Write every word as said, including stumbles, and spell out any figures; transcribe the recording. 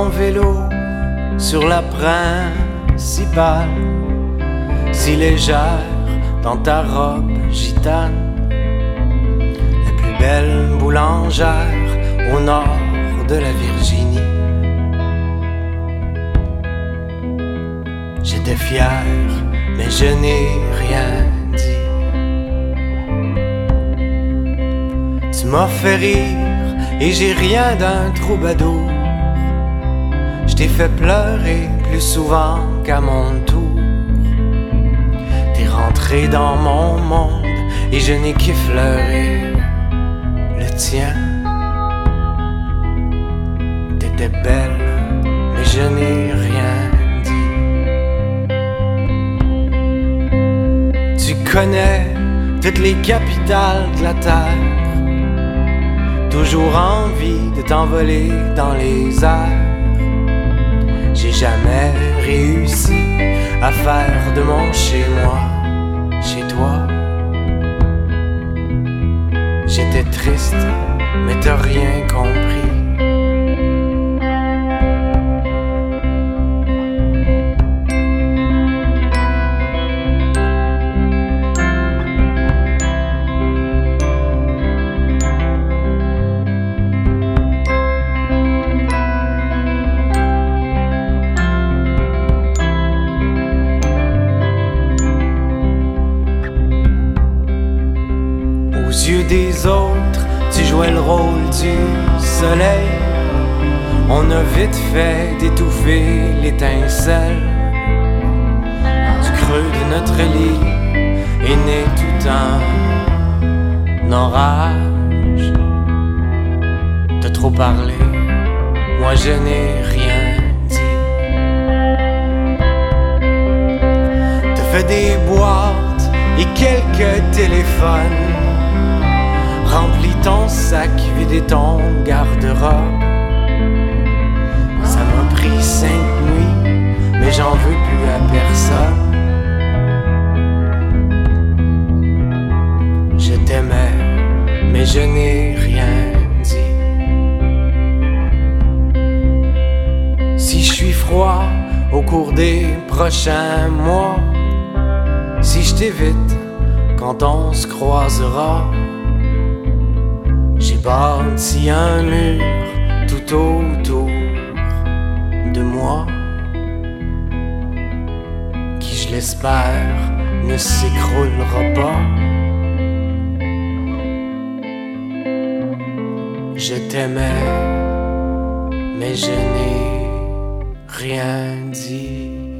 en vélo sur la principale, si légère dans ta robe gitane, la plus belle boulangère au nord de la Virginie. J'étais fier, mais je n'ai rien dit. Tu m'as fait rire et j'ai rien d'un troubadour. Je t'ai fait pleurer plus souvent qu'à mon tour. T'es rentré dans mon monde et je n'ai qu'effleuré le tien. T'étais belle, mais je n'ai rien dit. Tu connais toutes les capitales de la terre. Toujours envie de t'envoler dans les airs. J'ai jamais réussi à faire de mon chez-moi, chez toi. J'étais triste, mais t'as rien compris. Aux yeux des autres, tu jouais le rôle du soleil. On a vite fait d'étouffer l'étincelle. Du creux de notre lit est né tout un orage. T'as trop parlé, moi je n'ai rien dit. T'as fait des boîtes et quelques téléphones. Remplis ton sac, videz ton garde-robe. Ça m'a pris cinq nuits, mais j'en veux plus à personne. Je t'aimais, mais je n'ai rien dit. Si je suis froid au cours des prochains mois, si je t'évite quand on se croisera, j'ai bâti un mur tout autour de moi, qui je l'espère ne s'écroulera pas. Je t'aimais, mais je n'ai rien dit.